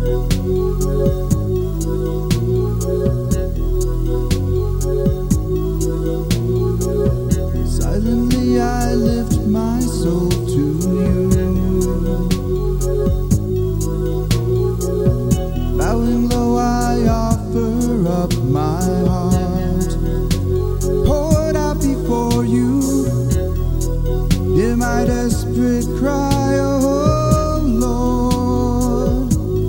Silently I lift my soul to you, bowing low I offer up my heart, poured out before you. Hear my desperate cry, oh Lord.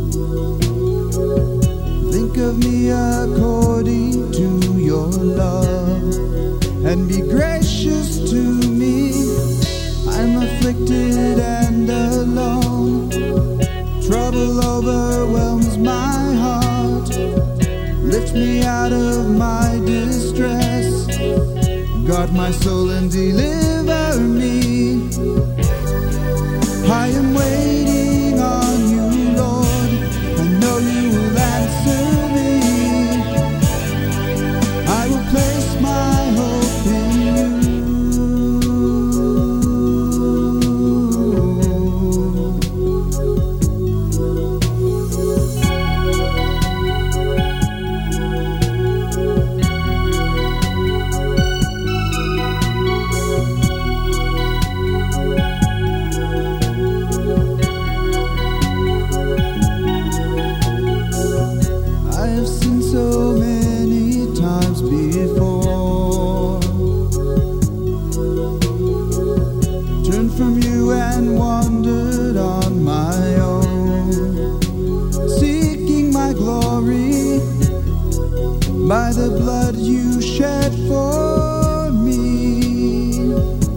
Think of me according to your love, and be gracious to me. I'm afflicted and alone. Trouble overwhelms my heart. Lift me out of my distress. Guard my soul and deliver me. I am waiting on you, Lord. I know you will answer me. I will place my hope in you. I have sinned so many times before, turned from you and wandered on my own, seeking my glory by the blood you shed for me,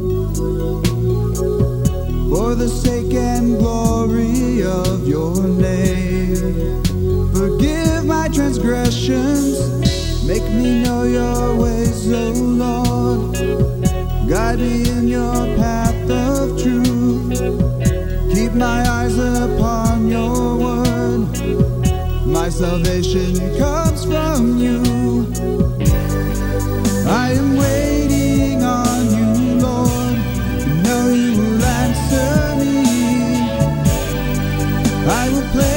for the sake and glory of your name. Forgive my transgressions, make me know your ways, O Lord. Guide me in your path of truth. Keep my eyes upon your word. My salvation comes from you. I am waiting on you, Lord. I know you will answer me. I will play